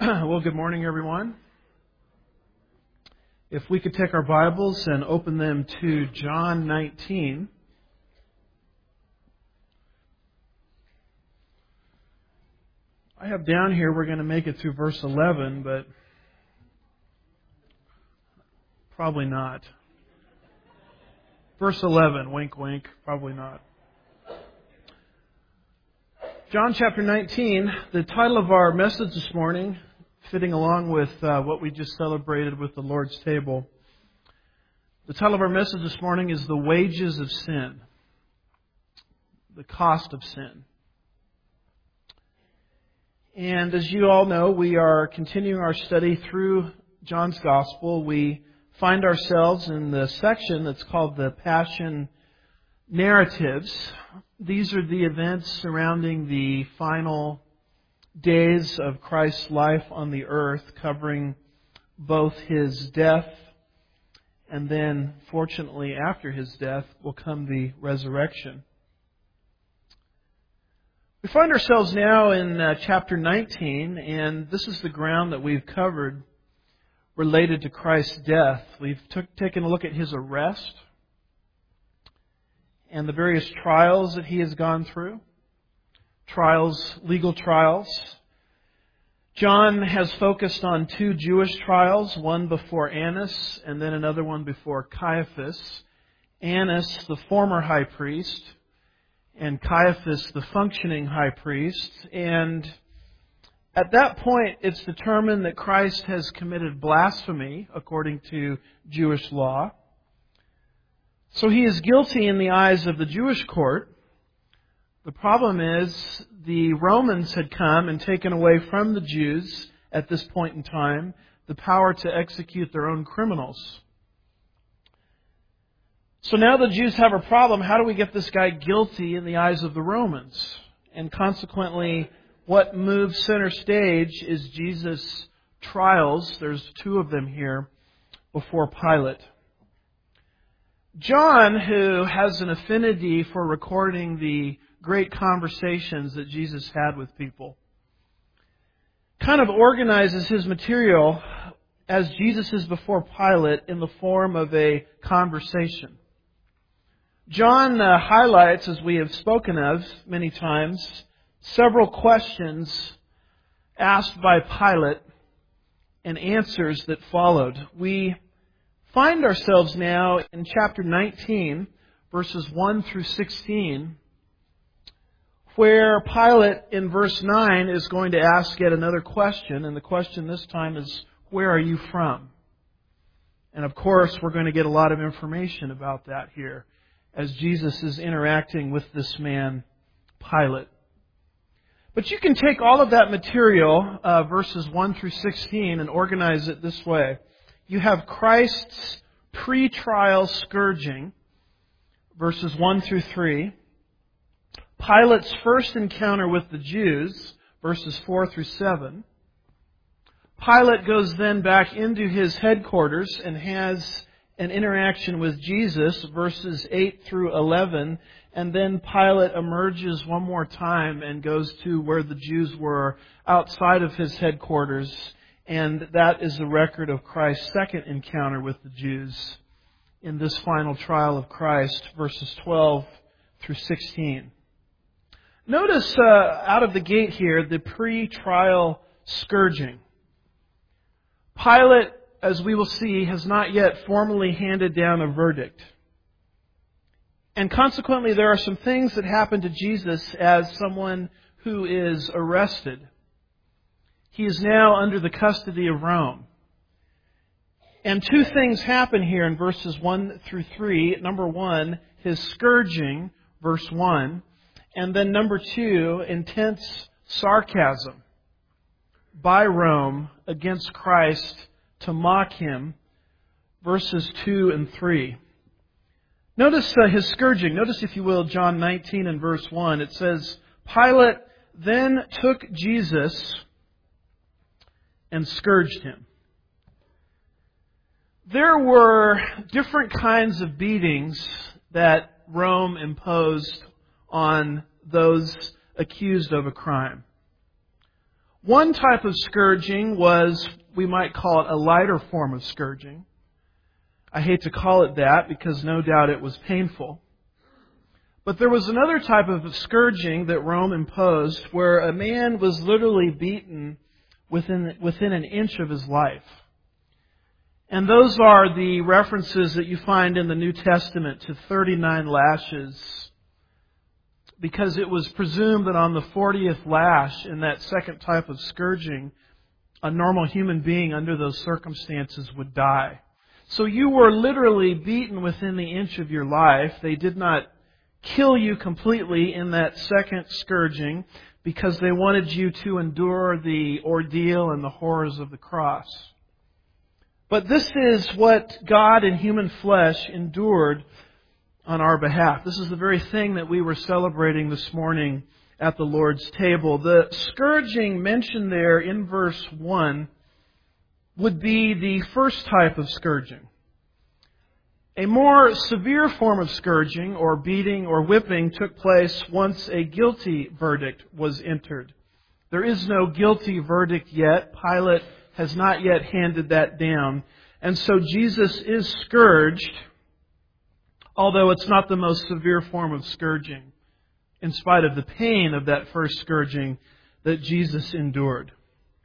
Well, good morning, everyone. If we could take our Bibles and open them to John 19. I have down here we're going to make it through verse 11, but probably not. Verse 11, wink, wink, probably not. John chapter 19, the title of our message this morning, fitting along with what we just celebrated with the Lord's table. The title of our message this morning is The Wages of Sin. The cost of sin. And as you all know, we are continuing our study through John's Gospel. We find ourselves in the section that's called the Passion Narratives. These are the events surrounding the final days of Christ's life on the earth, covering both His death and then, fortunately, after His death will come the resurrection. We find ourselves now in chapter 19, and this is the ground that we've covered related to Christ's death. We've taken a look at His arrest and the various trials that He has gone through. Trials, legal trials. John has focused on two Jewish trials, one before Annas and then another one before Caiaphas. Annas, the former high priest, and Caiaphas, the functioning high priest. And at that point, it's determined that Christ has committed blasphemy according to Jewish law. So He is guilty in the eyes of the Jewish court. The problem is the Romans had come and taken away from the Jews at this point in time the power to execute their own criminals. So now the Jews have a problem. How do we get this guy guilty in the eyes of the Romans? And consequently, what moves center stage is Jesus' trials. There's two of them here before Pilate. John, who has an affinity for recording the great conversations that Jesus had with people, kind of organizes his material as Jesus is before Pilate in the form of a conversation. John highlights, as we have spoken of many times, several questions asked by Pilate and answers that followed. We find ourselves now in chapter 19, verses 1 through 16, where Pilate in verse 9 is going to ask yet another question, and the question this time is, where are you from? And of course, we're going to get a lot of information about that here as Jesus is interacting with this man, Pilate. But you can take all of that material, verses 1 through 16, and organize it this way. You have Christ's pre-trial scourging, verses 1 through 3. Pilate's first encounter with the Jews, verses 4 through 7. Pilate goes then back into his headquarters and has an interaction with Jesus, verses 8 through 11. And then Pilate emerges one more time and goes to where the Jews were outside of his headquarters. And that is the record of Christ's second encounter with the Jews in this final trial of Christ, verses 12 through 16. Notice out of the gate here the pre-trial scourging. Pilate, as we will see, has not yet formally handed down a verdict. And consequently, there are some things that happen to Jesus as someone who is arrested. He is now under the custody of Rome. And two things happen here in verses 1 through 3. Number one, his scourging, verse 1. And then number 2, intense sarcasm by Rome against Christ to mock Him, verses 2 and 3. Notice his scourging. Notice, if you will, John 19 and verse 1. It says, Pilate then took Jesus and scourged Him. There were different kinds of beatings that Rome imposed on those accused of a crime. One type of scourging was, we might call it a lighter form of scourging. I hate to call it that because no doubt it was painful. But there was another type of scourging that Rome imposed where a man was literally beaten within an inch of his life. And those are the references that you find in the New Testament to 39 lashes, because it was presumed that on the 40th lash in that second type of scourging, a normal human being under those circumstances would die. So you were literally beaten within the inch of your life. They did not kill you completely in that second scourging because they wanted you to endure the ordeal and the horrors of the cross. But this is what God in human flesh endured on our behalf. This is the very thing that we were celebrating this morning at the Lord's table. The scourging mentioned there in verse 1 would be the first type of scourging. A more severe form of scourging or beating or whipping took place once a guilty verdict was entered. There is no guilty verdict yet. Pilate has not yet handed that down. And so Jesus is scourged, although it's not the most severe form of scourging, in spite of the pain of that first scourging that Jesus endured.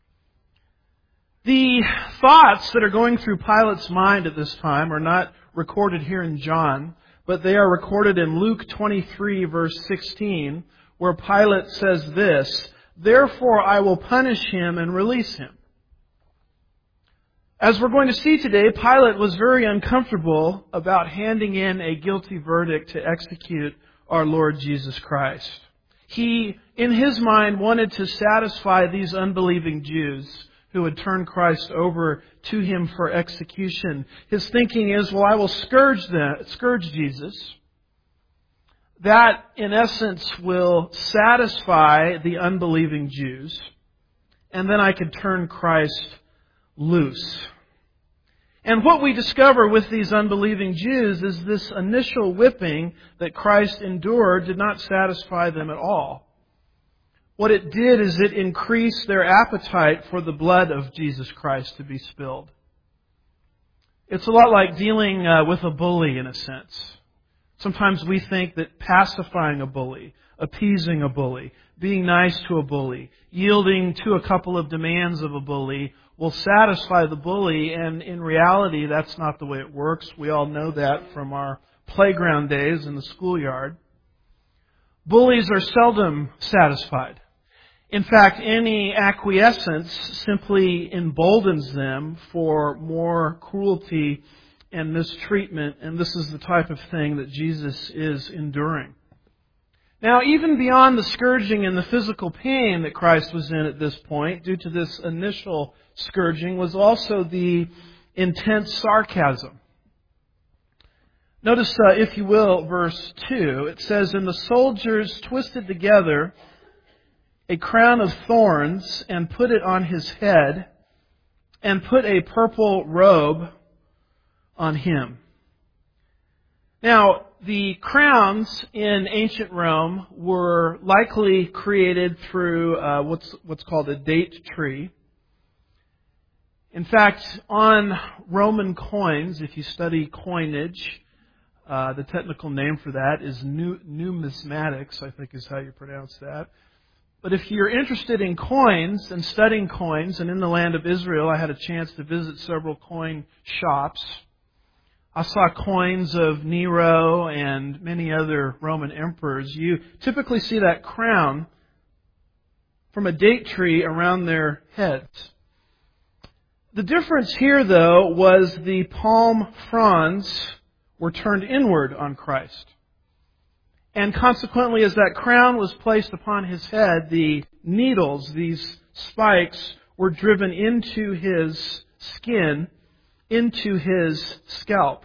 The thoughts that are going through Pilate's mind at this time are not recorded here in John, but they are recorded in Luke 23, verse 16, where Pilate says this, "Therefore I will punish him and release him." As we're going to see today, Pilate was very uncomfortable about handing in a guilty verdict to execute our Lord Jesus Christ. He, in his mind, wanted to satisfy these unbelieving Jews who had turned Christ over to him for execution. His thinking is, well, I will scourge Jesus. That, in essence, will satisfy the unbelieving Jews. And then I could turn Christ loose. And what we discover with these unbelieving Jews is this initial whipping that Christ endured did not satisfy them at all. What it did is it increased their appetite for the blood of Jesus Christ to be spilled. It's a lot like dealing with a bully in a sense. Sometimes we think that pacifying a bully, appeasing a bully, being nice to a bully, yielding to a couple of demands of a bully will satisfy the bully, and in reality that's not the way it works. We all know that from our playground days in the schoolyard. Bullies are seldom satisfied. In fact, any acquiescence simply emboldens them for more cruelty and mistreatment, and this is the type of thing that Jesus is enduring. Now, even beyond the scourging and the physical pain that Christ was in at this point, due to this initial scourging, was also the intense sarcasm. Notice, if you will, verse 2. It says, "And the soldiers twisted together a crown of thorns and put it on his head and put a purple robe on him." Now, the crowns in ancient Rome were likely created through what's called a date tree. In fact, on Roman coins, if you study coinage, the technical name for that is numismatics, I think is how you pronounce that. But if you're interested in coins and studying coins, and in the land of Israel, I had a chance to visit several coin shops. I saw coins of Nero and many other Roman emperors. You typically see that crown from a date tree around their heads. The difference here, though, was the palm fronds were turned inward on Christ. And consequently, as that crown was placed upon his head, the needles, these spikes, were driven into his skin, into his scalp.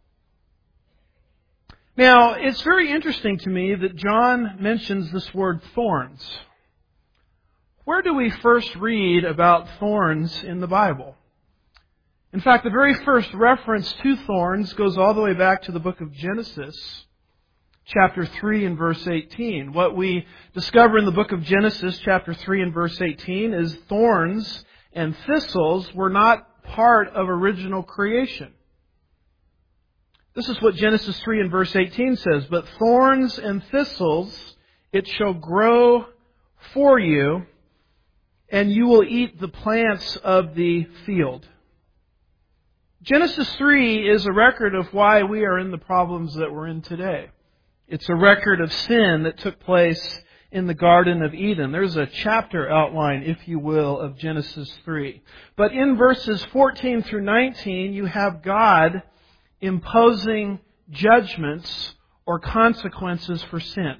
Now, it's very interesting to me that John mentions this word thorns. Where do we first read about thorns in the Bible? In fact, the very first reference to thorns goes all the way back to the book of Genesis. chapter 3 and verse 18. What we discover in the book of Genesis, chapter 3 and verse 18, is thorns and thistles were not part of original creation. This is what Genesis 3 and verse 18 says, "But thorns and thistles it shall grow for you, and you will eat the plants of the field." Genesis 3 is a record of why we are in the problems that we're in today. It's a record of sin that took place in the Garden of Eden. There's a chapter outline, if you will, of Genesis 3. But in verses 14 through 19, you have God imposing judgments or consequences for sin.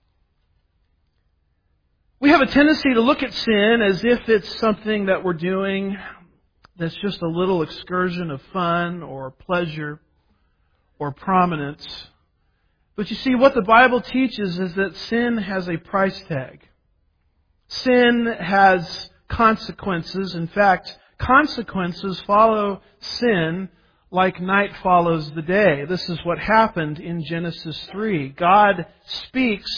We have a tendency to look at sin as if it's something that we're doing that's just a little excursion of fun or pleasure or prominence. But you see, what the Bible teaches is that sin has a price tag. Sin has consequences. In fact, consequences follow sin like night follows the day. This is what happened in Genesis 3. God speaks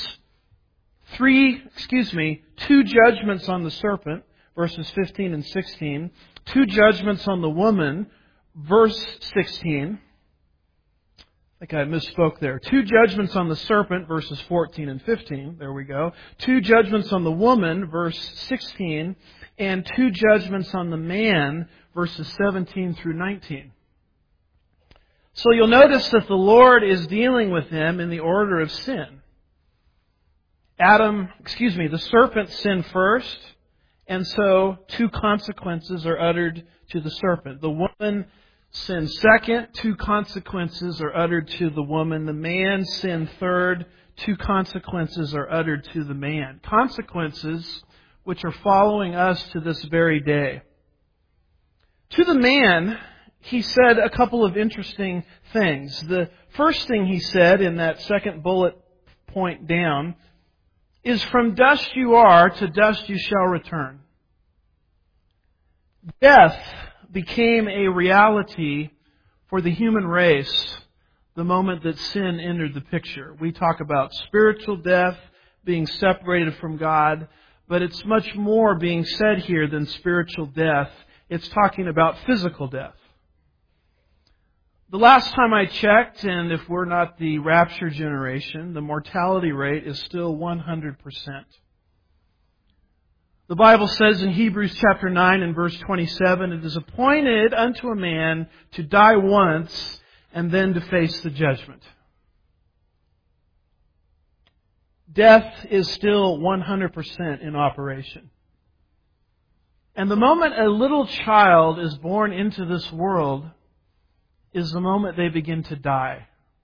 two judgments on the serpent, verses 15 and 16. Two judgments on the woman, verse 16. I think I misspoke there. Two judgments on the serpent, verses 14 and 15. There we go. Two judgments on the woman, verse 16. And two judgments on the man, verses 17 through 19. So you'll notice that the Lord is dealing with them in the order of sin. The serpent sinned first, and so two consequences are uttered to the serpent. The woman sinned second, two consequences are uttered to the woman. The man sinned third, two consequences are uttered to the man. Consequences which are following us to this very day. To the man, he said a couple of interesting things. The first thing he said in that second bullet point down is, "From dust you are, to dust you shall return." Death became a reality for the human race the moment that sin entered the picture. We talk about spiritual death, being separated from God, but it's much more being said here than spiritual death. It's talking about physical death. The last time I checked, and if we're not the rapture generation, the mortality rate is still 100%. The Bible says in Hebrews chapter 9 and verse 27, "It is appointed unto a man to die once and then to face the judgment." Death is still 100% in operation. And the moment a little child is born into this world is the moment they begin to die.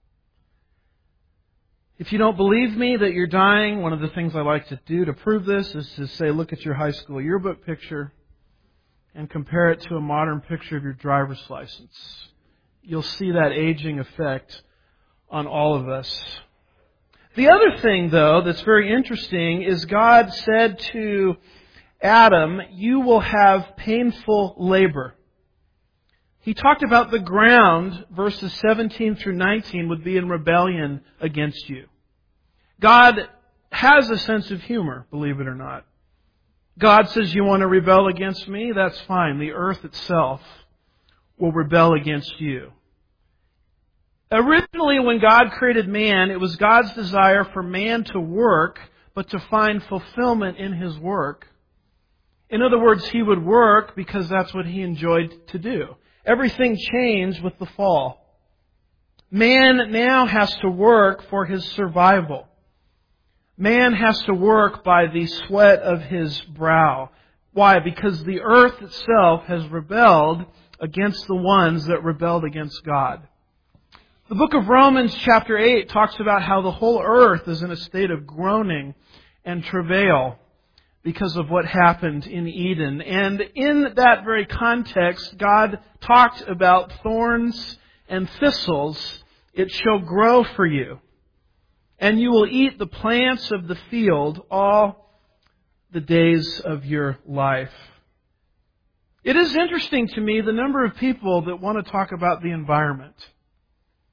If you don't believe me that you're dying, one of the things I like to do to prove this is to say, look at your high school yearbook picture and compare it to a modern picture of your driver's license. You'll see that aging effect on all of us. The other thing, though, that's very interesting is God said to Adam, "You will have painful labor." He talked about the ground, verses 17 through 19, would be in rebellion against you. God has a sense of humor, believe it or not. God says, "You want to rebel against me? That's fine. The earth itself will rebel against you." Originally, when God created man, it was God's desire for man to work, but to find fulfillment in his work. In other words, he would work because that's what he enjoyed to do. Everything changed with the fall. Man now has to work for his survival. Man has to work by the sweat of his brow. Why? Because the earth itself has rebelled against the ones that rebelled against God. The book of Romans chapter 8 talks about how the whole earth is in a state of groaning and travail because of what happened in Eden. And in that very context, God talked about thorns and thistles. "It shall grow for you, and you will eat the plants of the field all the days of your life." It is interesting to me the number of people that want to talk about the environment.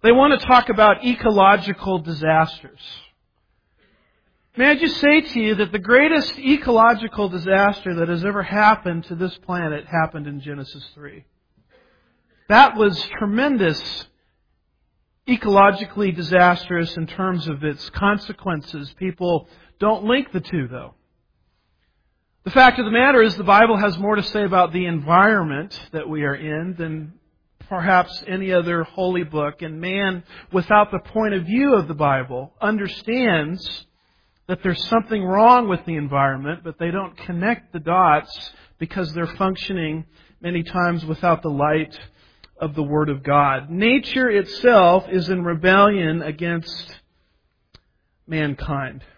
They want to talk about ecological disasters. May I just say to you that the greatest ecological disaster that has ever happened to this planet happened in Genesis 3. That was tremendous, ecologically disastrous in terms of its consequences. People don't link the two, though. The fact of the matter is the Bible has more to say about the environment that we are in than perhaps any other holy book. And man, without the point of view of the Bible, understands that there's something wrong with the environment, but they don't connect the dots because they're functioning many times without the light of the Word of God. Nature itself is in rebellion against mankind.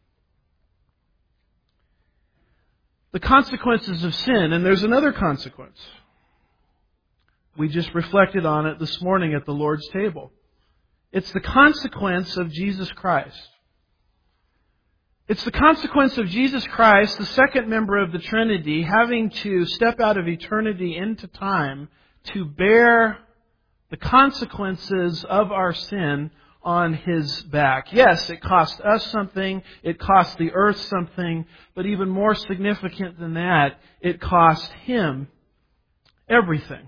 The consequences of sin, and there's another consequence. We just reflected on it this morning at the Lord's table. It's the consequence of Jesus Christ. It's the consequence of Jesus Christ, the second member of the Trinity, having to step out of eternity into time to bear the consequences of our sin on His back. Yes, it cost us something, it cost the earth something, but even more significant than that, it cost Him everything.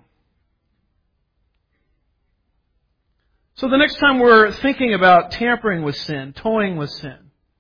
So the next time we're thinking about tampering with sin, toying with sin,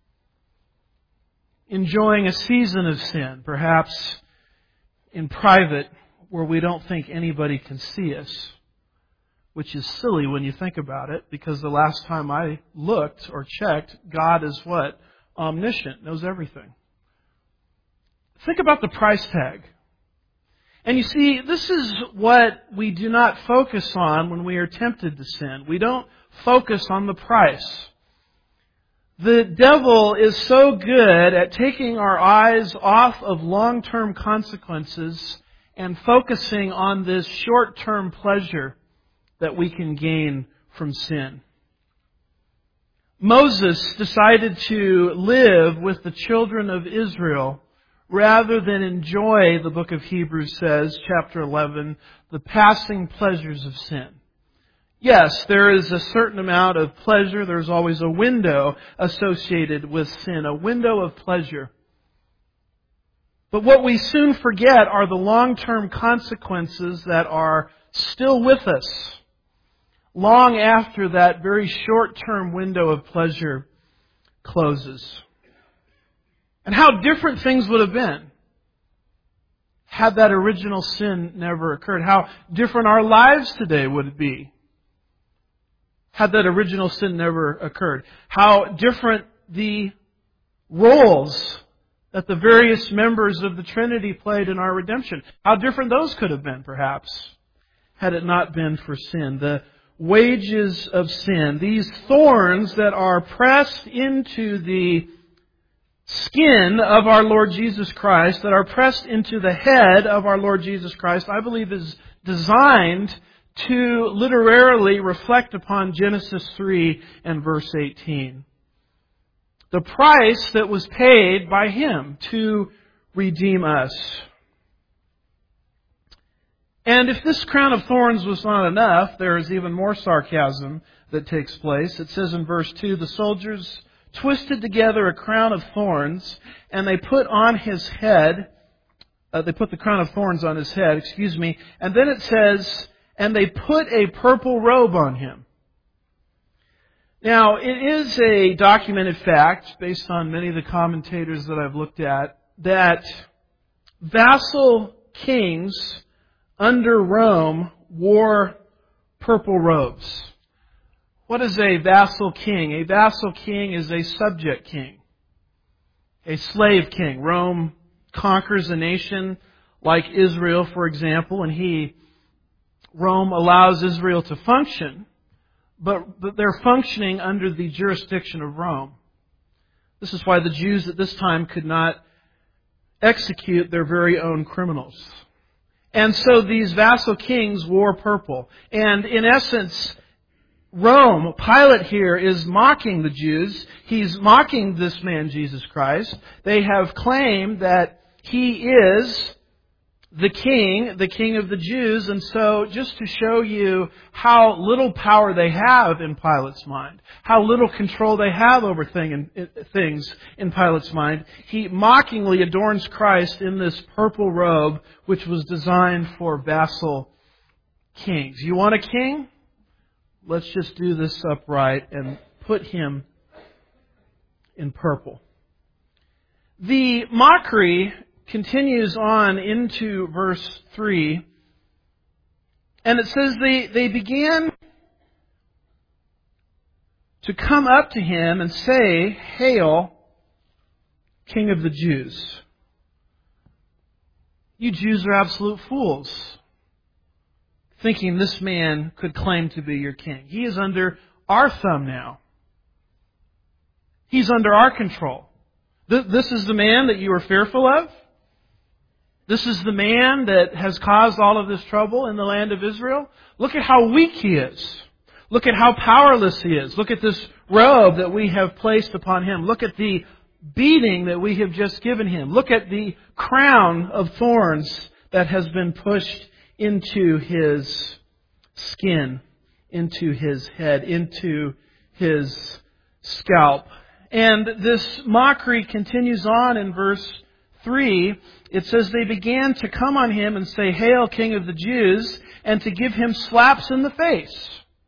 enjoying a season of sin, perhaps in private where we don't think anybody can see us, which is silly when you think about it, because the last time I looked or checked, God is what? Omniscient, knows everything. Think about the price tag. And you see, this is what we do not focus on when we are tempted to sin. We don't focus on the price. The devil is so good at taking our eyes off of long-term consequences and focusing on this short-term pleasure that we can gain from sin. Moses decided to live with the children of Israel rather than enjoy, the book of Hebrews says, chapter 11, the passing pleasures of sin. Yes, there is a certain amount of pleasure. There's always a window associated with sin, a window of pleasure. But what we soon forget are the long-term consequences that are still with us long after that very short-term window of pleasure closes. And how different things would have been had that original sin never occurred. How different our lives today would be had that original sin never occurred. How different the roles that the various members of the Trinity played in our redemption. How different those could have been, perhaps, had it not been for sin. The wages of sin, these thorns that are pressed into the skin of our Lord Jesus Christ, that are pressed into the head of our Lord Jesus Christ, I believe is designed to literally reflect upon Genesis 3 and verse 18. The price that was paid by Him to redeem us. And if this crown of thorns was not enough, there is even more sarcasm that takes place. It says in verse 2, the soldiers twisted together a crown of thorns, and they put on His head, they put the crown of thorns on His head, and then it says, and they put a purple robe on Him. Now, it is a documented fact, based on many of the commentators that I've looked at, that vassal kings under Rome wore purple robes. What is a vassal king? A vassal king is a subject king, a slave king. Rome conquers a nation like Israel, for example, and Rome allows Israel to function, but they're functioning under the jurisdiction of Rome. This is why the Jews at this time could not execute their very own criminals. And so these vassal kings wore purple. And in essence, Rome, Pilate here, is mocking the Jews. He's mocking this man, Jesus Christ. They have claimed that He is the king of the Jews. And so just to show you how little power they have in Pilate's mind, how little control they have over things in Pilate's mind, he mockingly adorns Christ in this purple robe, which was designed for vassal kings. You want a king? Let's just do this upright and put him in purple. The mockery continues on into verse 3. And it says they began to come up to him and say, "Hail, King of the Jews." You Jews are absolute fools, thinking this man could claim to be your king. He is under our thumb now. He's under our control. This is the man that you are fearful of. This is the man that has caused all of this trouble in the land of Israel. Look at how weak he is. Look at how powerless he is. Look at this robe that we have placed upon him. Look at the beating that we have just given him. Look at the crown of thorns that has been pushed into his skin, into his head, into his scalp. And this mockery continues on in verse 3. It says they began to come on him and say, "Hail, King of the Jews," and to give him slaps in the face.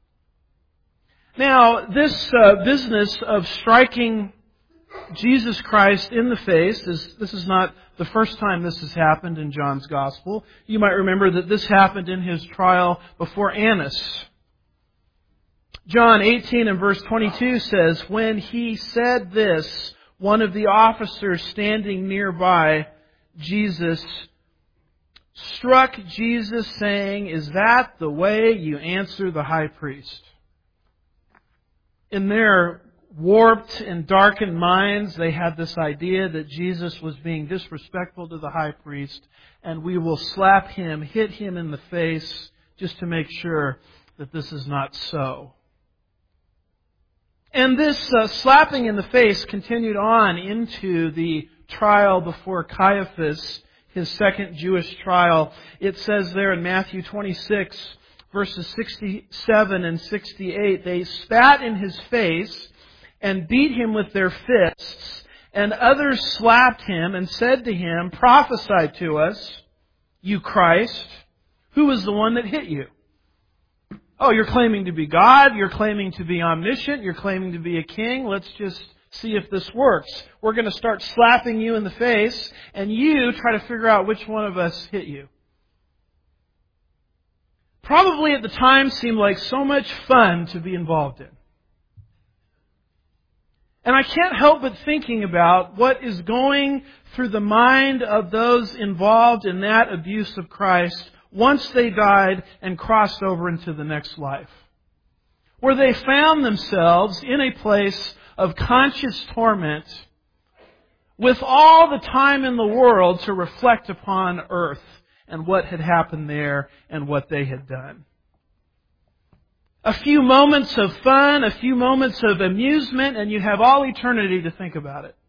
Now, this business of striking Jesus Christ in the face, this is not the first time this has happened in John's Gospel. You might remember that this happened in his trial before Annas. John 18 and verse 22 says, "When he said this, one of the officers standing nearby Jesus struck Jesus, saying, 'Is that the way you answer the high priest?'" In their warped and darkened minds, they had this idea that Jesus was being disrespectful to the high priest, and we will slap him, hit him in the face, just to make sure that this is not so. And this slapping in the face continued on into the trial before Caiaphas, his second Jewish trial. It says there in Matthew 26, verses 67 and 68, they spat in his face and beat him with their fists, and others slapped him and said to him, "Prophesy to us, you Christ. Who is the one that hit you?" Oh, you're claiming to be God, you're claiming to be omniscient, you're claiming to be a king. Let's just see if this works. We're going to start slapping you in the face, and you try to figure out which one of us hit you. Probably at the time seemed like so much fun to be involved in. And I can't help but thinking about what is going through the mind of those involved in that abuse of Christ once they died and crossed over into the next life, where they found themselves in a place of conscious torment with all the time in the world to reflect upon earth and what had happened there and what they had done. A few moments of fun, a few moments of amusement, and you have all eternity to think about it.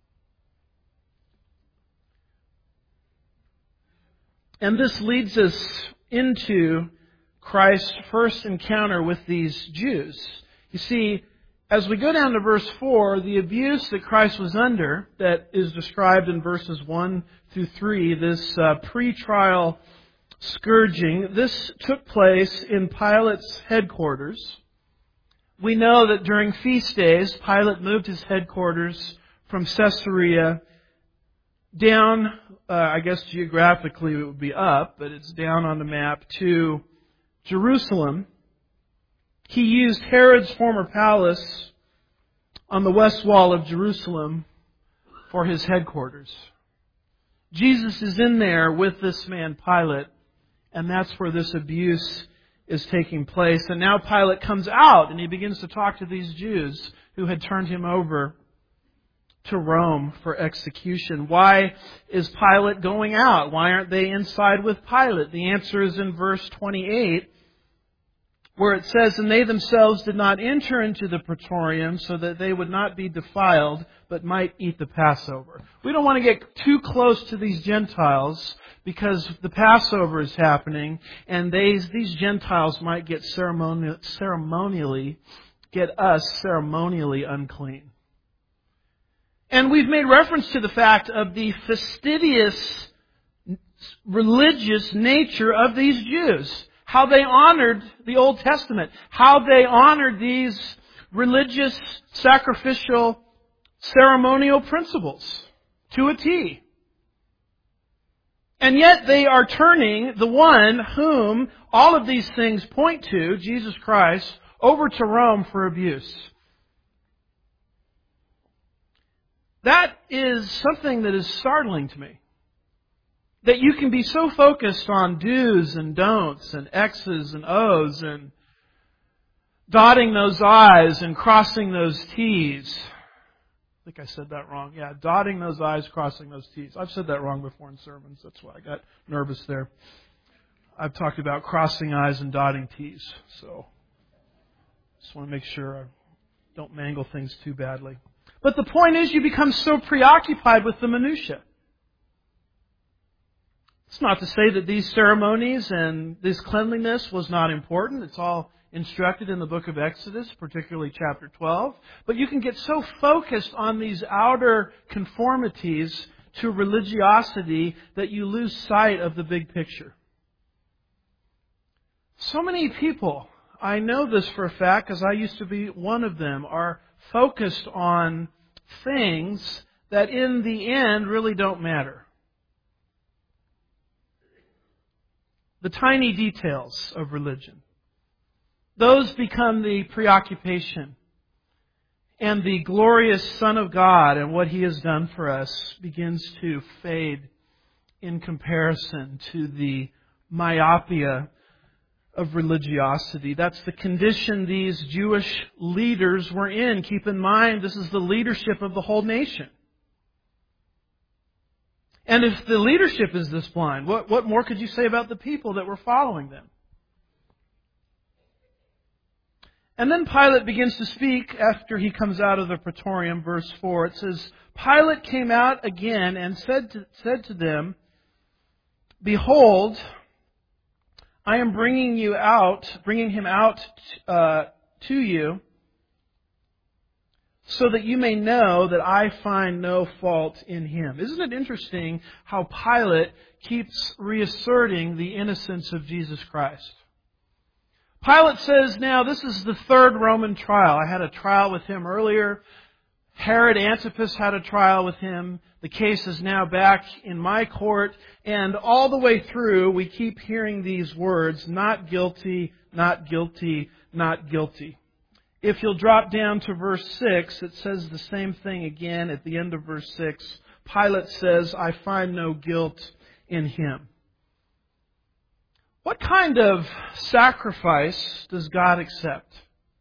And this leads us into Christ's first encounter with these Jews. You see, as we go down to verse 4, the abuse that Christ was under, that is described in verses 1 through 3, this pre-trial scourging, this took place in Pilate's headquarters. We know that during feast days, Pilate moved his headquarters from Caesarea down, I guess geographically it would be up, but it's down on the map, to Jerusalem. He used Herod's former palace on the west wall of Jerusalem for his headquarters. Jesus is in there with this man Pilate, and that's where this abuse is taking place. And now Pilate comes out and he begins to talk to these Jews who had turned him over to Rome for execution. Why is Pilate going out? Why aren't they inside with Pilate? The answer is in verse 28, where it says, "And they themselves did not enter into the praetorium so that they would not be defiled, but might eat the Passover." We don't want to get too close to these Gentiles because the Passover is happening, and these Gentiles might get ceremonially unclean. And we've made reference to the fact of the fastidious religious nature of these Jews. How they honored the Old Testament. How they honored these religious, sacrificial, ceremonial principles to a T. And yet they are turning the one whom all of these things point to, Jesus Christ, over to Rome for abuse. That is something that is startling to me. That you can be so focused on do's and don'ts and X's and O's and dotting those I's and crossing those T's. I think I said that wrong. Yeah, dotting those I's, crossing those T's. I've said that wrong before in sermons. That's why I got nervous there. I've talked about crossing I's and dotting T's. So just want to make sure I don't mangle things too badly. But the point is, you become so preoccupied with the minutiae. It's not to say that these ceremonies and this cleanliness was not important. It's all instructed in the book of Exodus, particularly chapter 12. But you can get so focused on these outer conformities to religiosity that you lose sight of the big picture. So many people, I know this for a fact because I used to be one of them, are focused on things that in the end really don't matter. The tiny details of religion. Those become the preoccupation. And the glorious Son of God and what He has done for us begins to fade in comparison to the myopia of religiosity. That's the condition these Jewish leaders were in. Keep in mind, this is the leadership of the whole nation. And if the leadership is this blind, what more could you say about the people that were following them? And then Pilate begins to speak after he comes out of the praetorium, verse 4. It says, Pilate came out again and said to them, Behold, I am bringing him out to you, so that you may know that I find no fault in him. Isn't it interesting how Pilate keeps reasserting the innocence of Jesus Christ? Pilate says, now this is the third Roman trial. I had a trial with him earlier. Herod Antipas had a trial with him. The case is now back in my court. And all the way through, we keep hearing these words, not guilty, not guilty, not guilty. If you'll drop down to verse 6, it says the same thing again at the end of verse 6. Pilate says, I find no guilt in him. What kind of sacrifice does God accept?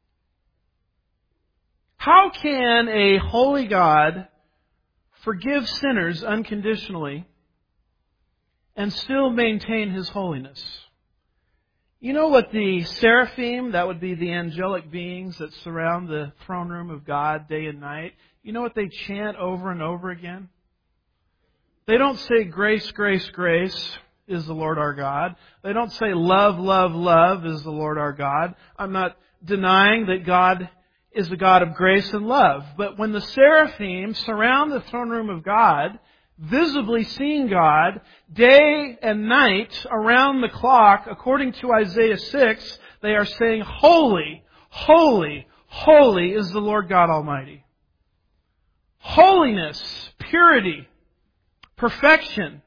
How can a holy God forgive sinners unconditionally and still maintain His holiness? You know what the seraphim, that would be the angelic beings that surround the throne room of God day and night, you know what they chant over and over again? They don't say grace, grace, grace is the Lord our God. They don't say love, love, love is the Lord our God. I'm not denying that God is a God of grace and love. But when the seraphim surround the throne room of God, visibly seeing God day and night around the clock, according to Isaiah 6, they are saying, Holy, holy, holy is the Lord God Almighty. Holiness, purity, perfection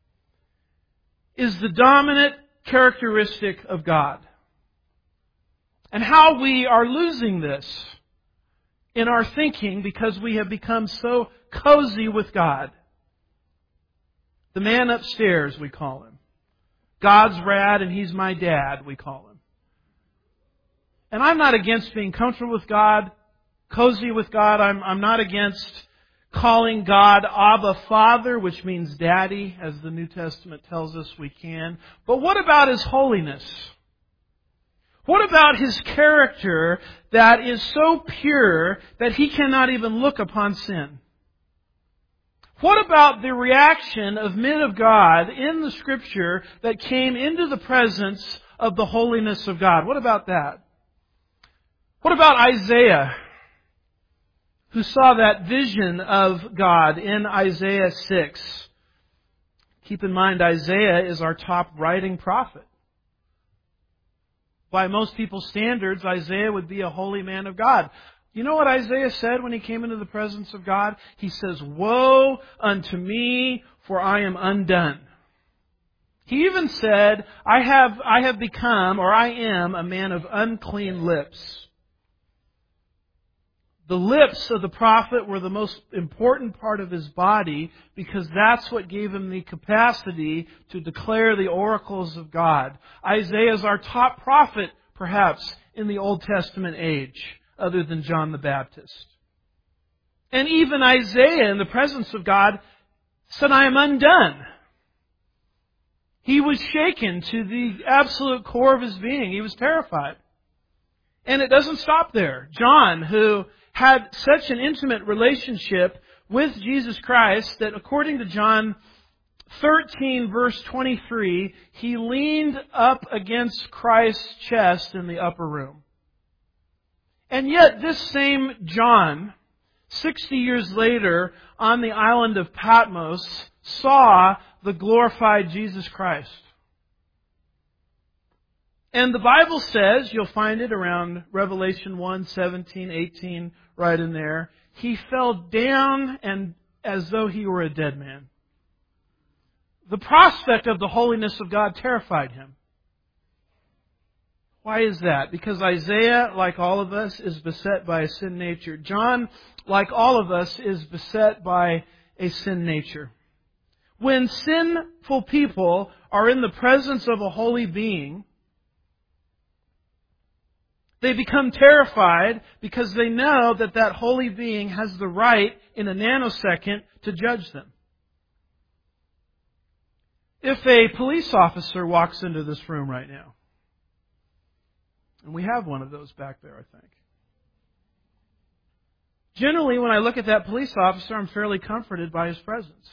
is the dominant characteristic of God. And how we are losing this in our thinking because we have become so cozy with God. The man upstairs, we call him. God's rad and He's my dad, we call him. And I'm not against being comfortable with God, cozy with God. I'm not against calling God Abba Father, which means Daddy, as the New Testament tells us we can. But what about His holiness? What about His character that is so pure that He cannot even look upon sin? What about the reaction of men of God in the Scripture that came into the presence of the holiness of God? What about that? What about Isaiah, who saw that vision of God in Isaiah 6? Keep in mind, Isaiah is our top writing prophet. By most people's standards, Isaiah would be a holy man of God. You know what Isaiah said when he came into the presence of God? He says, "Woe unto me, for I am undone." He even said, I have become, or I am, a man of unclean lips. The lips of the prophet were the most important part of his body because that's what gave him the capacity to declare the oracles of God. Isaiah is our top prophet, perhaps, in the Old Testament age, other than John the Baptist. And even Isaiah, in the presence of God, said, "I am undone." He was shaken to the absolute core of his being. He was terrified. And it doesn't stop there. John, who had such an intimate relationship with Jesus Christ that according to John 13 verse 23, he leaned up against Christ's chest in the upper room. And yet this same John, 60 years later on the island of Patmos, saw the glorified Jesus Christ. And the Bible says, you'll find it around Revelation 1, 17, 18, right in there, he fell down and as though he were a dead man. The prospect of the holiness of God terrified him. Why is that? Because Isaiah, like all of us, is beset by a sin nature. John, like all of us, is beset by a sin nature. When sinful people are in the presence of a holy being, they become terrified because they know that that holy being has the right in a nanosecond to judge them. If a police officer walks into this room right now, and we have one of those back there, I think. Generally, when I look at that police officer, I'm fairly comforted by his presence.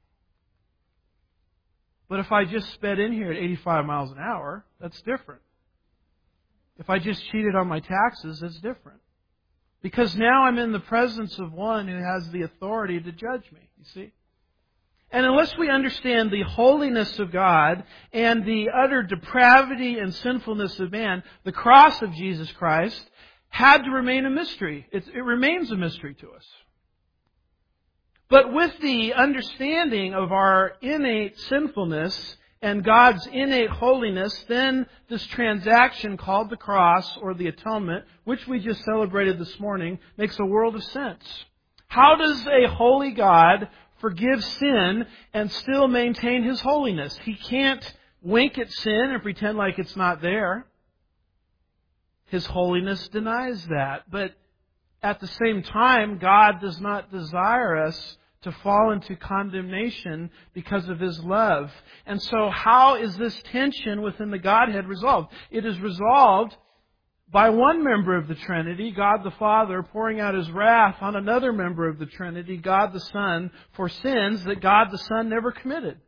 But if I just sped in here at 85 miles an hour, that's different. If I just cheated on my taxes, it's different. Because now I'm in the presence of one who has the authority to judge me, you see? And unless we understand the holiness of God and the utter depravity and sinfulness of man, the cross of Jesus Christ had to remain a mystery. It remains a mystery to us. But with the understanding of our innate sinfulness and God's innate holiness, then this transaction called the cross or the atonement, which we just celebrated this morning, makes a world of sense. How does a holy God forgive sin and still maintain His holiness? He can't wink at sin and pretend like it's not there. His holiness denies that. But at the same time, God does not desire us to fall into condemnation because of His love. And so how is this tension within the Godhead resolved? It is resolved by one member of the Trinity, God the Father, pouring out His wrath on another member of the Trinity, God the Son, for sins that God the Son never committed.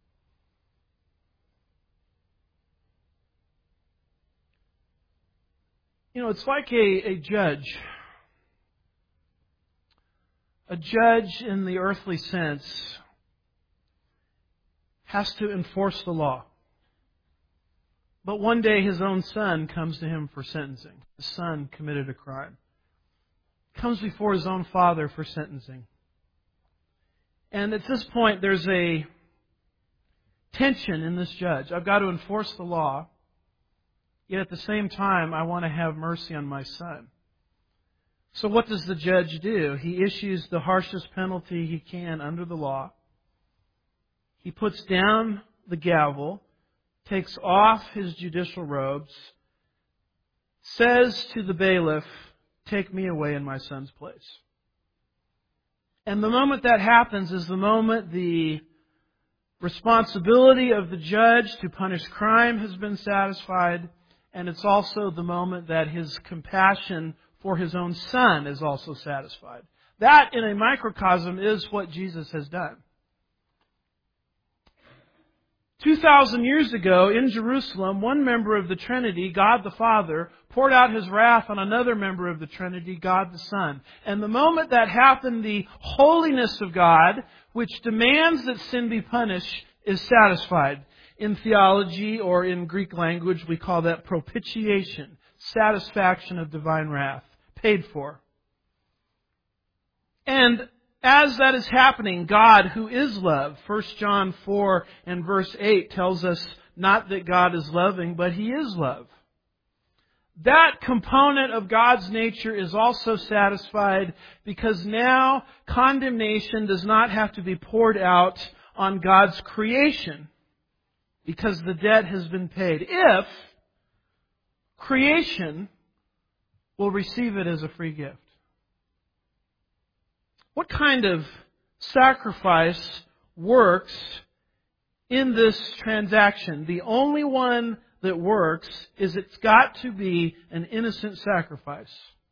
You know, it's like a judge. A judge in the earthly sense has to enforce the law. But one day his own son comes to him for sentencing. His son committed a crime. Comes before his own father for sentencing. And at this point there's a tension in this judge. I've got to enforce the law, yet at the same time I want to have mercy on my son. So what does the judge do? He issues the harshest penalty he can under the law. He puts down the gavel, takes off his judicial robes, says to the bailiff, "Take me away in my son's place." And the moment that happens is the moment the responsibility of the judge to punish crime has been satisfied, and it's also the moment that his compassion for his own son is also satisfied. That, in a microcosm, is what Jesus has done. 2,000 years ago, in Jerusalem, one member of the Trinity, God the Father, poured out His wrath on another member of the Trinity, God the Son. And the moment that happened, the holiness of God, which demands that sin be punished, is satisfied. In theology, or in Greek language, we call that propitiation, satisfaction of divine wrath, paid for. And as that is happening, God, who is love, 1 John 4 and verse 8 tells us not that God is loving, but He is love. That component of God's nature is also satisfied because now condemnation does not have to be poured out on God's creation because the debt has been paid. If creation will receive it as a free gift. What kind of sacrifice works in this transaction? The only one that works is it's got to be an innocent sacrifice.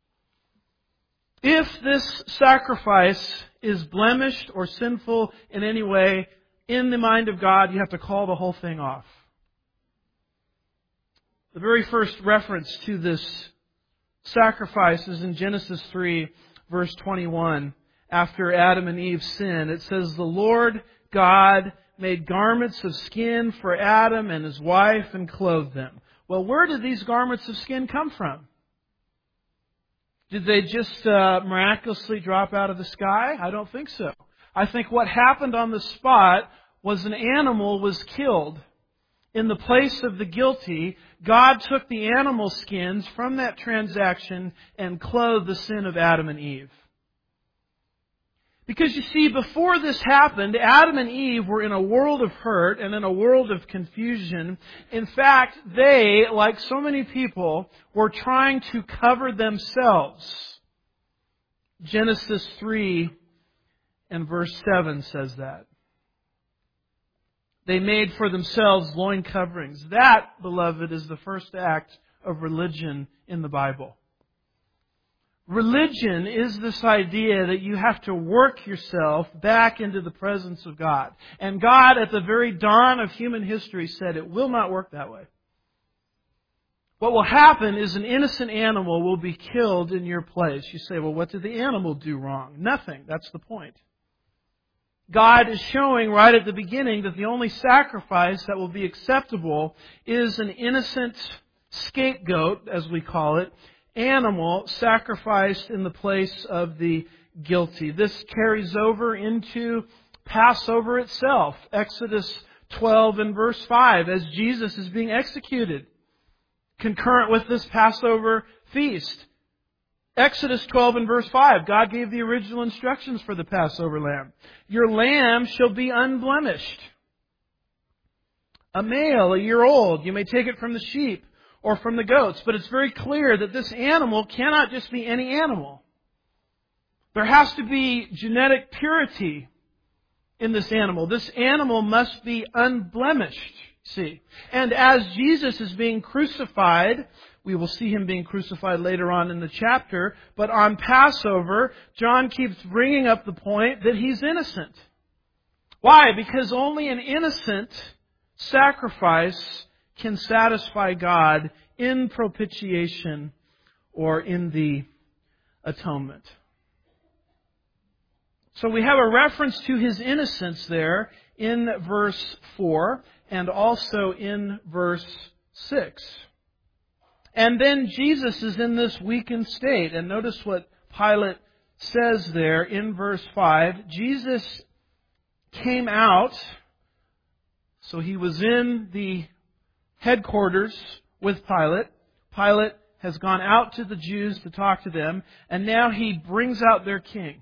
If this sacrifice is blemished or sinful in any way, in the mind of God, you have to call the whole thing off. The very first reference to this sacrifice is in Genesis 3, verse 21. After Adam and Eve sinned, it says, "The Lord God made garments of skin for Adam and his wife and clothed them." Well, where did these garments of skin come from? Did they just miraculously drop out of the sky? I don't think so. I think what happened on the spot was an animal was killed. In the place of the guilty, God took the animal skins from that transaction and clothed the sin of Adam and Eve. Because you see, before this happened, Adam and Eve were in a world of hurt and in a world of confusion. In fact, they, like so many people, were trying to cover themselves. Genesis 3 and verse 7 says that. They made for themselves loin coverings. That, beloved, is the first act of religion in the Bible. Religion is this idea that you have to work yourself back into the presence of God. And God, at the very dawn of human history, said it will not work that way. What will happen is an innocent animal will be killed in your place. You say, well, what did the animal do wrong? Nothing. That's the point. God is showing right at the beginning that the only sacrifice that will be acceptable is an innocent scapegoat, as we call it, animal sacrificed in the place of the guilty. This carries over into Passover itself. Exodus 12 and verse 5, as Jesus is being executed, concurrent with this Passover feast. Exodus 12 and verse 5, God gave the original instructions for the Passover lamb. Your lamb shall be unblemished. A male, a year old. You may take it from the sheep or from the goats. But it's very clear that this animal cannot just be any animal. There has to be genetic purity in this animal. This animal must be unblemished. See. And as Jesus is being crucified, we will see Him being crucified later on in the chapter, but on Passover, John keeps bringing up the point that He's innocent. Why? Because only an innocent sacrifice can satisfy God in propitiation or in the atonement. So we have a reference to His innocence there in verse 4 and also in verse 6. And then Jesus is in this weakened state. And notice what Pilate says there in verse 5. Jesus came out, so He was in the headquarters with Pilate. Pilate has gone out to the Jews to talk to them, and now he brings out their king.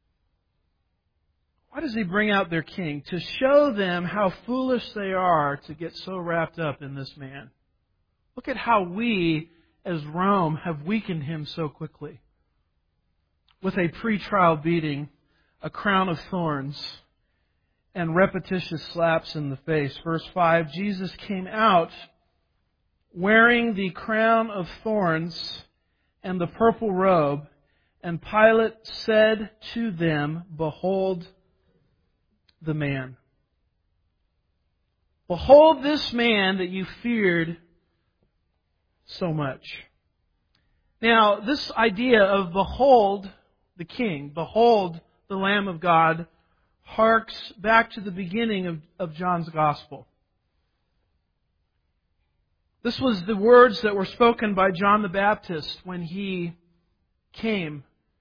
Why does he bring out their king? To show them how foolish they are to get so wrapped up in this man. Look at how we, as Rome, have weakened him so quickly. With a pre-trial beating, a crown of thorns, and repetitious slaps in the face. Verse 5, Jesus came out wearing the crown of thorns and the purple robe, And Pilate said to them, Behold the man. Behold this man that you feared so much. Now, this idea of behold the King, behold the Lamb of God, harks back to the beginning of John's Gospel. This was the words that were spoken by John the Baptist when he came,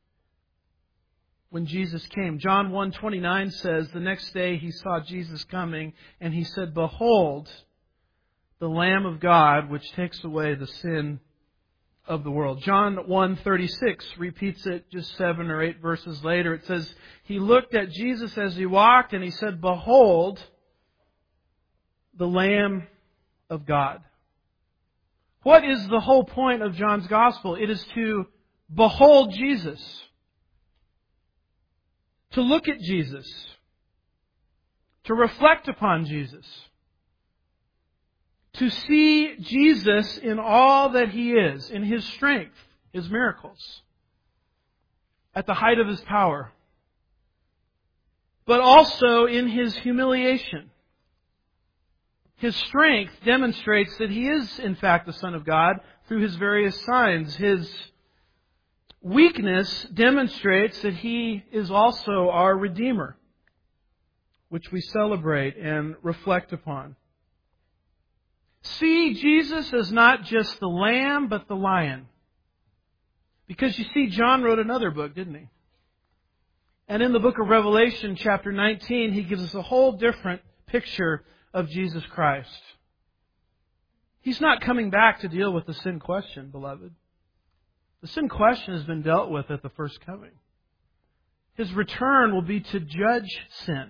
when Jesus came. John 1:29 says, the next day he saw Jesus coming, and he said, Behold, the Lamb of God, which takes away the sin of the world. John 1:36 repeats it just 7 or 8 verses later. It says, He looked at Jesus as he walked, and he said, Behold, the Lamb of God. What is the whole point of John's Gospel? It is to behold Jesus. To look at Jesus. To reflect upon Jesus. To see Jesus in all that He is, in His strength, His miracles, at the height of His power, but also in His humiliation. His strength demonstrates that He is, in fact, the Son of God through His various signs. His weakness demonstrates that He is also our Redeemer, which we celebrate and reflect upon. See Jesus as not just the lamb, but the lion. Because you see, John wrote another book, didn't he? And in the book of Revelation, chapter 19, he gives us a whole different picture of Jesus Christ. He's not coming back to deal with the sin question, beloved. The sin question has been dealt with at the first coming. His return will be to judge sin.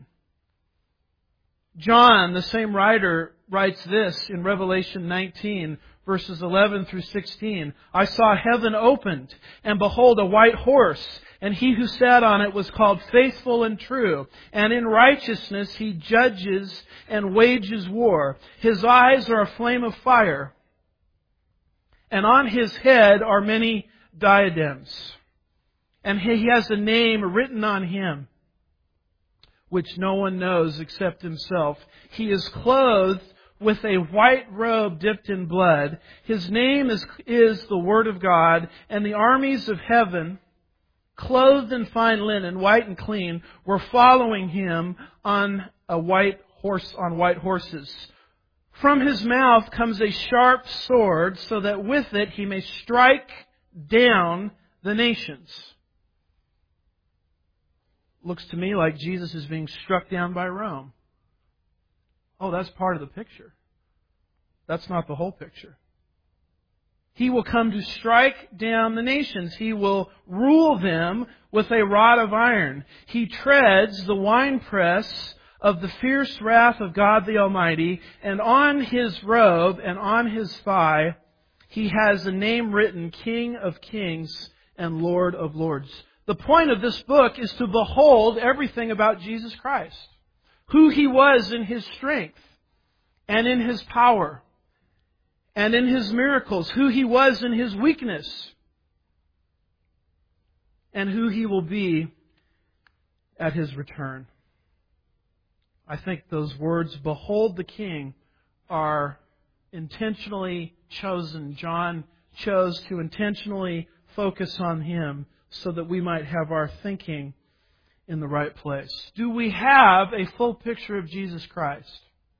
John, the same writer, writes this in Revelation 19, verses 11 through 16. I saw heaven opened, and behold, a white horse, and he who sat on it was called Faithful and True, and in righteousness he judges and wages war. His eyes are a flame of fire, and on his head are many diadems, and he has a name written on him, which no one knows except himself. He is clothed with a white robe dipped in blood. His name is the Word of God, and the armies of heaven, clothed in fine linen, white and clean, were following him on white horses. From his mouth comes a sharp sword, so that with it he may strike down the nations. Looks to me like Jesus is being struck down by Rome. Oh, that's part of the picture. That's not the whole picture. He will come to strike down the nations. He will rule them with a rod of iron. He treads the winepress of the fierce wrath of God the Almighty, and on his robe and on his thigh he has a name written, King of Kings and Lord of Lords. The point of this book is to behold everything about Jesus Christ. Who He was in His strength and in His power and in His miracles. Who He was in His weakness and who He will be at His return. I think those words, behold the King, are intentionally chosen. John chose to intentionally focus on Him so that we might have our thinking in the right place. Do we have a full picture of Jesus Christ?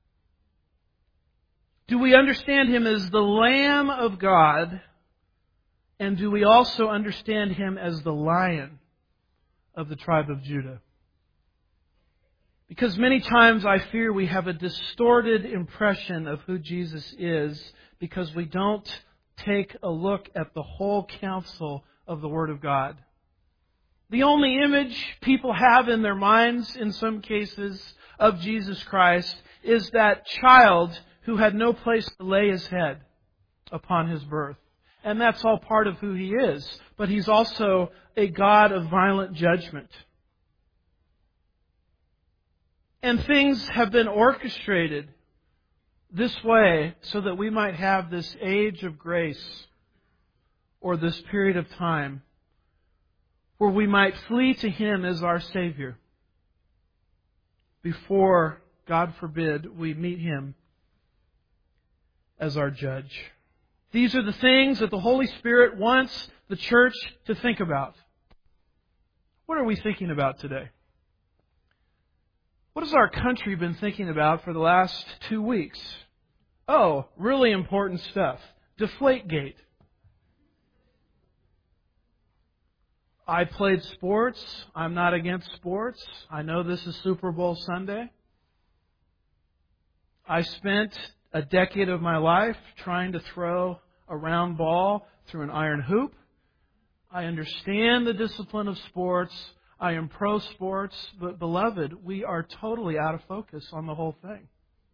Do we understand Him as the Lamb of God? And do we also understand Him as the Lion of the tribe of Judah? Because many times I fear we have a distorted impression of who Jesus is because we don't take a look at the whole counsel of the Word of God. The only image people have in their minds, in some cases, of Jesus Christ is that child who had no place to lay his head upon his birth. And that's all part of who He is. But He's also a God of violent judgment. And things have been orchestrated this way so that we might have this age of grace, or this period of time where we might flee to Him as our Savior before, God forbid, we meet Him as our judge. These are the things that the Holy Spirit wants the church to think about. What are we thinking about today? What has our country been thinking about for the last 2 weeks? Oh, really important stuff. Deflategate. I played sports. I'm not against sports. I know this is Super Bowl Sunday. I spent a decade of my life trying to throw a round ball through an iron hoop. I understand the discipline of sports. I am pro sports. But beloved, we are totally out of focus on the whole thing.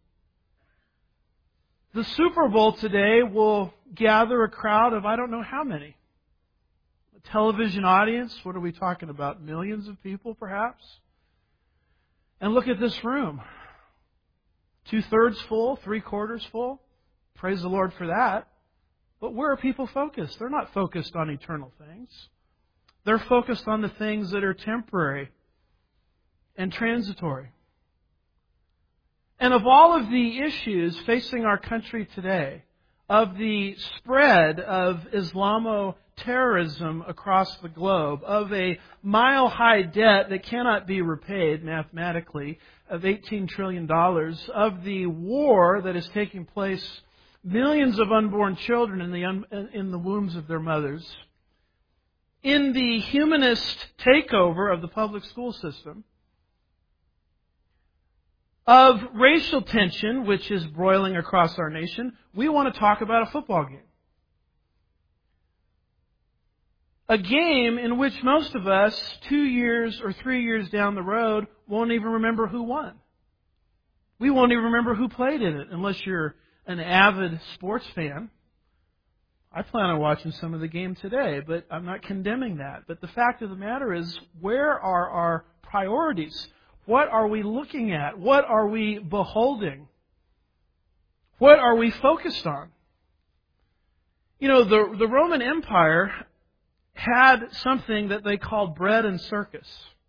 The Super Bowl today will gather a crowd of I don't know how many. A television audience, what are we talking about? Millions of people perhaps? And look at this room. 2/3 full, 3/4 full. Praise the Lord for that. But where are people focused? They're not focused on eternal things. They're focused on the things that are temporary and transitory. And of all of the issues facing our country today, of the spread of Islamo-terrorism across the globe, of a mile-high debt that cannot be repaid mathematically, of $18 trillion, of the war that is taking place, millions of unborn children in the wombs of their mothers, in the humanist takeover of the public school system, of racial tension, which is broiling across our nation, we want to talk about a football game. A game in which most of us, 2 years or 3 years down the road, won't even remember who won. We won't even remember who played in it unless you're an avid sports fan. I plan on watching some of the game today, but I'm not condemning that. But the fact of the matter is, where are our priorities? What are we looking at? What are we beholding? What are we focused on? You know, the Roman Empire had something that they called bread and circus.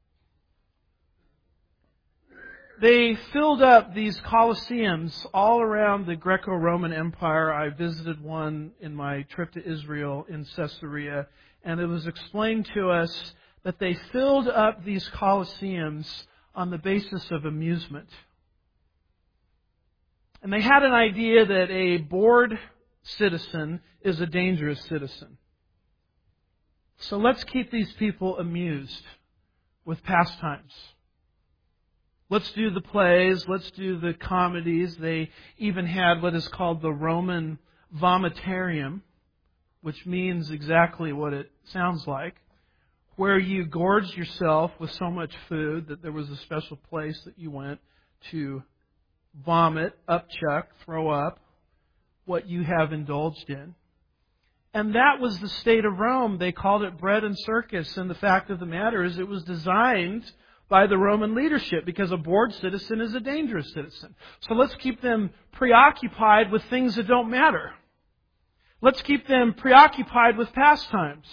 They filled up these colosseums all around the Greco-Roman Empire. I visited one in my trip to Israel in Caesarea, and it was explained to us that they filled up these colosseums on the basis of amusement. And they had an idea that a bored citizen is a dangerous citizen. So let's keep these people amused with pastimes. Let's do the plays, let's do the comedies. They even had what is called the Roman vomitarium, which means exactly what it sounds like, where you gorged yourself with so much food that there was a special place that you went to vomit, upchuck, throw up what you have indulged in. And that was the state of Rome. They called it bread and circus. And the fact of the matter is it was designed by the Roman leadership because a bored citizen is a dangerous citizen. So let's keep them preoccupied with things that don't matter. Let's keep them preoccupied with pastimes.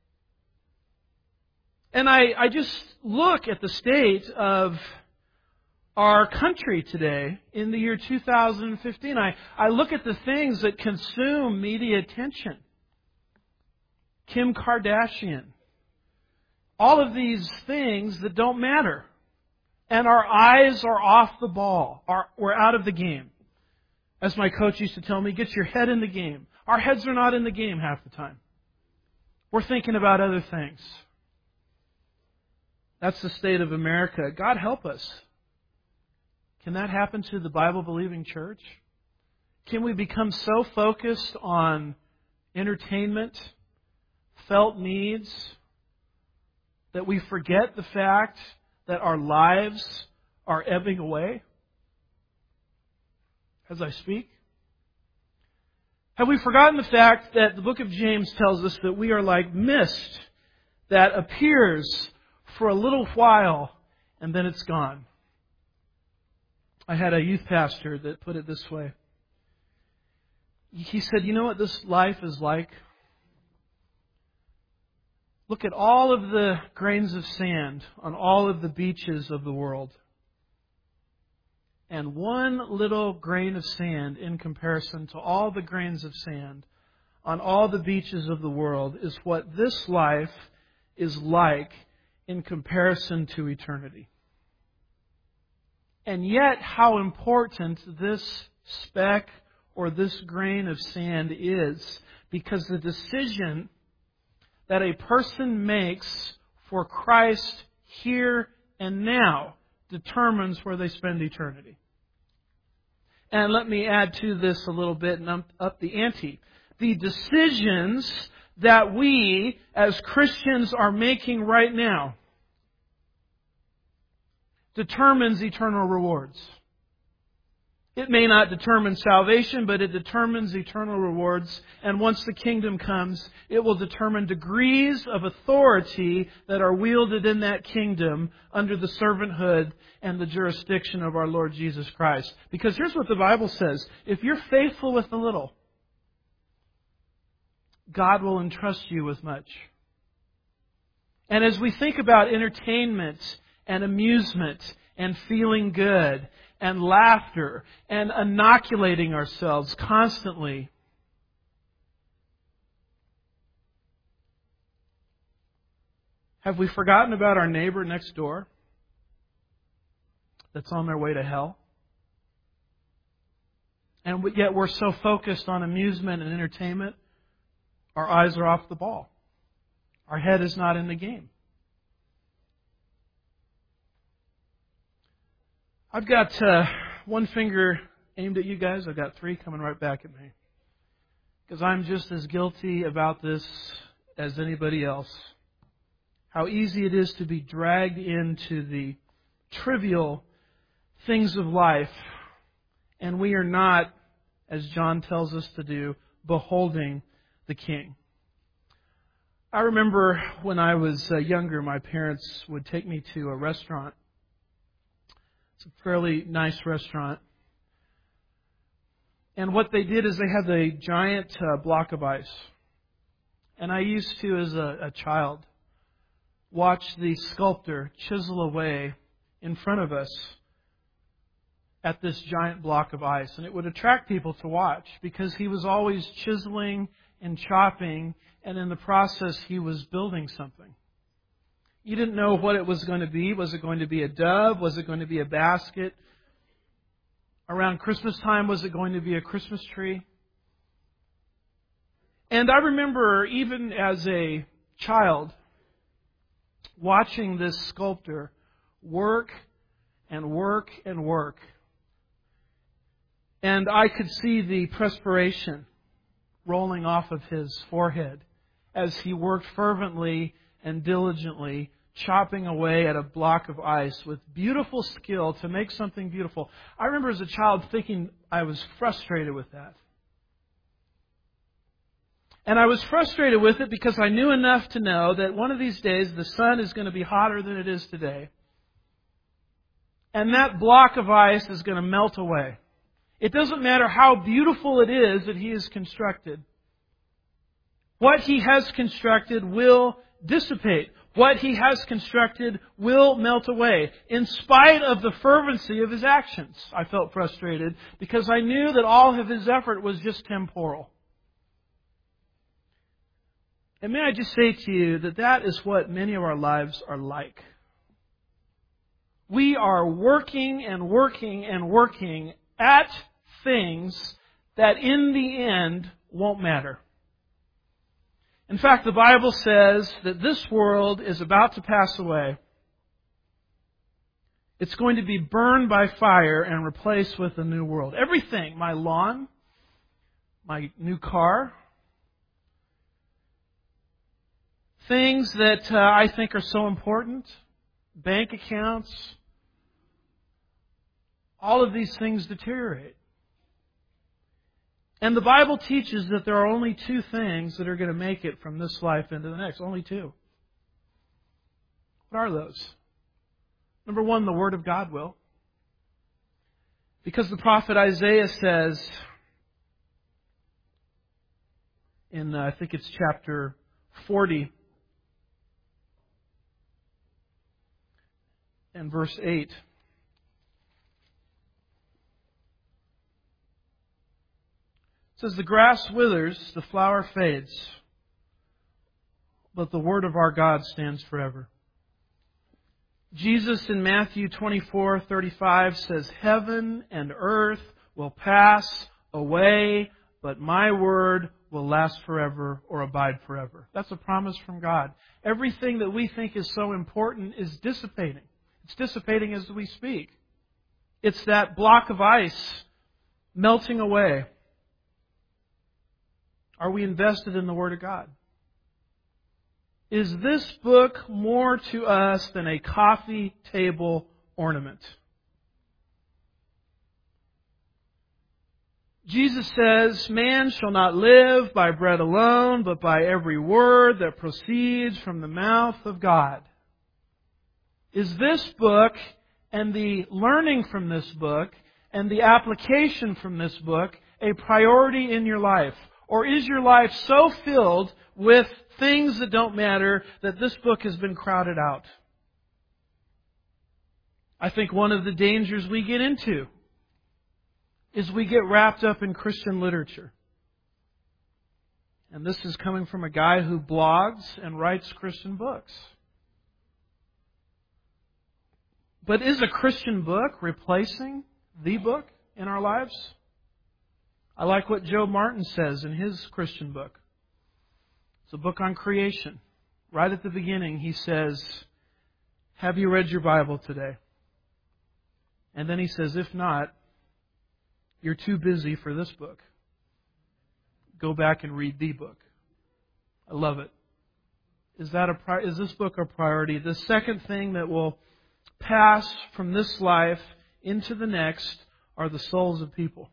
And I just look at the state of our country today in the year 2015. I look at the things that consume media attention. Kim Kardashian. All of these things that don't matter. And our eyes are off the ball. We're out of the game. As my coach used to tell me, get your head in the game. Our heads are not in the game half the time. We're thinking about other things. That's the state of America. God help us. Can that happen to the Bible-believing church? Can we become so focused on entertainment, felt needs, that we forget the fact that our lives are ebbing away as I speak? Have we forgotten the fact that the book of James tells us that we are like mist that appears for a little while and then it's gone? I had a youth pastor that put it this way. He said, you know what this life is like? Look at all of the grains of sand on all of the beaches of the world. And one little grain of sand in comparison to all the grains of sand on all the beaches of the world is what this life is like in comparison to eternity. And yet, how important this speck or this grain of sand is, because the decision that a person makes for Christ here and now determines where they spend eternity. And let me add to this a little bit and up the ante. The decisions that we as Christians are making right now determines eternal rewards. It may not determine salvation, but it determines eternal rewards. And once the kingdom comes, it will determine degrees of authority that are wielded in that kingdom under the servanthood and the jurisdiction of our Lord Jesus Christ. Because here's what the Bible says. If you're faithful with the little, God will entrust you with much. And as we think about entertainment and amusement and feeling good and laughter and inoculating ourselves constantly, have we forgotten about our neighbor next door that's on their way to hell? And yet we're so focused on amusement and entertainment, our eyes are off the ball. Our head is not in the game. I've got one finger aimed at you guys. I've got three coming right back at me. Because I'm just as guilty about this as anybody else. How easy it is to be dragged into the trivial things of life. And we are not, as John tells us to do, beholding the King. I remember when I was younger, my parents would take me to a restaurant. It's a fairly nice restaurant. And what they did is they had a giant block of ice. And I used to, as a child, watch the sculptor chisel away in front of us at this giant block of ice. And it would attract people to watch because he was always chiseling and chopping, and in the process he was building something. You didn't know what it was going to be. Was it going to be a dove? Was it going to be a basket? Around Christmas time, was it going to be a Christmas tree? And I remember, even as a child, watching this sculptor work and work and work. And I could see the perspiration rolling off of his forehead as he worked fervently and diligently, chopping away at a block of ice with beautiful skill to make something beautiful. I remember as a child thinking I was frustrated with that. And I was frustrated with it because I knew enough to know that one of these days the sun is going to be hotter than it is today. And that block of ice is going to melt away. It doesn't matter how beautiful it is that he has constructed. What he has constructed will dissipate. What he has constructed will melt away. In spite of the fervency of his actions, I felt frustrated because I knew that all of his effort was just temporal. And may I just say to you that that is what many of our lives are like. We are working and working and working at things that in the end won't matter. In fact, the Bible says that this world is about to pass away. It's going to be burned by fire and replaced with a new world. Everything, my lawn, my new car, things that I think are so important, bank accounts, all of these things deteriorate. And the Bible teaches that there are only two things that are going to make it from this life into the next. Only two. What are those? Number one, the Word of God will. Because the prophet Isaiah says in, I think it's chapter 40, and verse 8. It says, "The grass withers, the flower fades, but the word of our God stands forever." Jesus in Matthew 24:35 says, "Heaven and earth will pass away, but my word will last forever," or abide forever. That's a promise from God. Everything that we think is so important is dissipating. It's dissipating as we speak. It's that block of ice melting away. Are we invested in the Word of God? Is this book more to us than a coffee table ornament? Jesus says, "Man shall not live by bread alone, but by every word that proceeds from the mouth of God." Is this book and the learning from this book and the application from this book a priority in your life? Or is your life so filled with things that don't matter that this book has been crowded out? I think one of the dangers we get into is we get wrapped up in Christian literature. And this is coming from a guy who blogs and writes Christian books. But is a Christian book replacing the book in our lives? I like what Joe Martin says in his Christian book. It's a book on creation. Right at the beginning, he says, "Have you read your Bible today?" And then he says, "If not, you're too busy for this book. Go back and read the book." I love it. Is this book a priority? The second thing that will pass from this life into the next are the souls of people.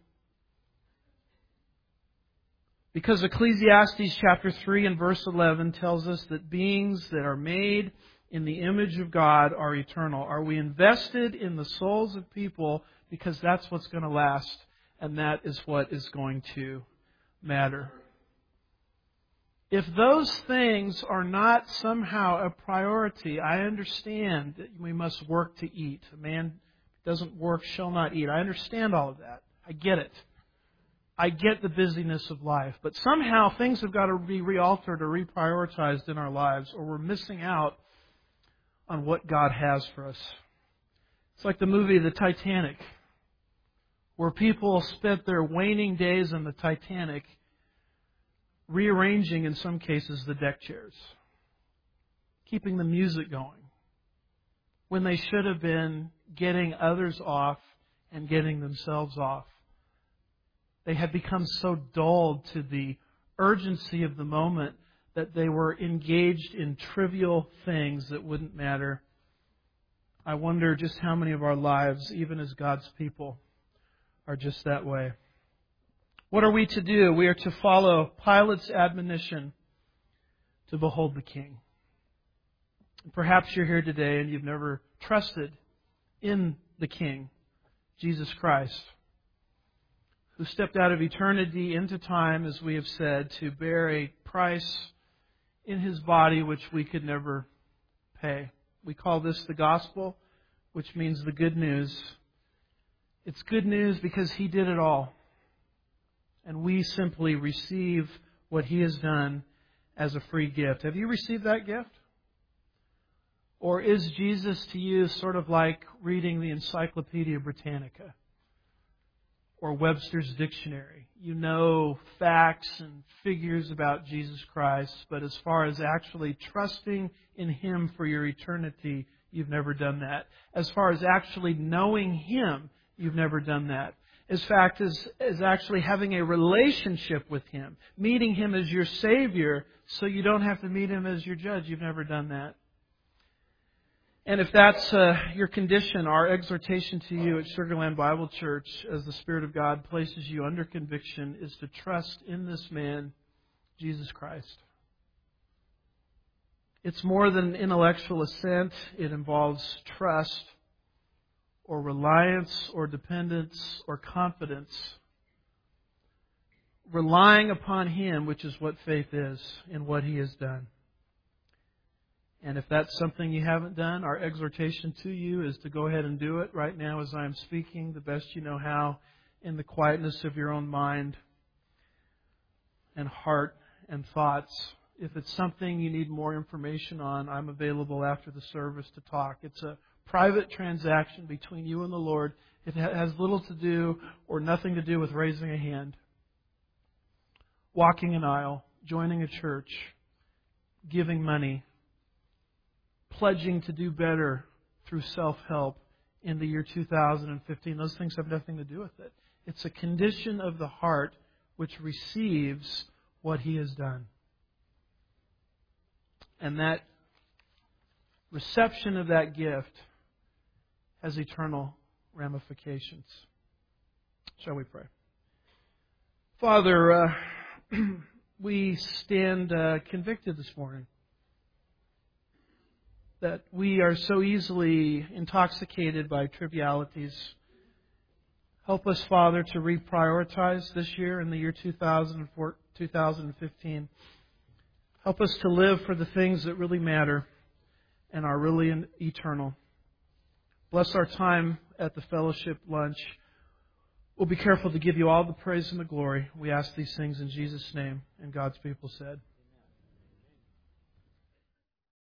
Because Ecclesiastes chapter 3 and verse 11 tells us that beings that are made in the image of God are eternal. Are we invested in the souls of people? Because that's what's going to last, and that is what is going to matter. If those things are not somehow a priority, I understand that we must work to eat. A man doesn't work shall not eat. I understand all of that. I get it. I get the busyness of life. But somehow things have got to be realtered or reprioritized in our lives, or we're missing out on what God has for us. It's like the movie The Titanic, where people spent their waning days on the Titanic rearranging, in some cases, the deck chairs, keeping the music going, when they should have been getting others off and getting themselves off. They had become so dulled to the urgency of the moment that they were engaged in trivial things that wouldn't matter. I wonder just how many of our lives, even as God's people, are just that way. What are we to do? We are to follow Pilate's admonition to behold the King. Perhaps you're here today and you've never trusted in the King, Jesus Christ, who stepped out of eternity into time, as we have said, to bear a price in His body which we could never pay. We call this the gospel, which means the good news. It's good news because He did it all. And we simply receive what He has done as a free gift. Have you received that gift? Or is Jesus to you sort of like reading the Encyclopedia Britannica or Webster's Dictionary? You know facts and figures about Jesus Christ, but as far as actually trusting in Him for your eternity, you've never done that. As far as actually knowing Him, you've never done that. As fact is actually having a relationship with Him, meeting Him as your Savior so you don't have to meet Him as your judge. You've never done that. And if that's your condition, our exhortation to you at Sugarland Bible Church, as the Spirit of God places you under conviction, is to trust in this man, Jesus Christ. It's more than intellectual assent. It involves trust or reliance or dependence or confidence. Relying upon Him, which is what faith is, in what He has done. And if that's something you haven't done, our exhortation to you is to go ahead and do it right now as I am speaking, the best you know how, in the quietness of your own mind and heart and thoughts. If it's something you need more information on, I'm available after the service to talk. It's a private transaction between you and the Lord. It has little to do or nothing to do with raising a hand, walking an aisle, joining a church, giving money, pledging to do better through self-help in the year 2015. Those things have nothing to do with it. It's a condition of the heart which receives what He has done. And that reception of that gift has eternal ramifications. Shall we pray? Father, we stand convicted this morning that we are so easily intoxicated by trivialities. Help us, Father, to reprioritize this year in the year 2015. Help us to live for the things that really matter and are really eternal. Bless our time at the fellowship lunch. We'll be careful to give you all the praise and the glory. We ask these things in Jesus' name. And God's people said,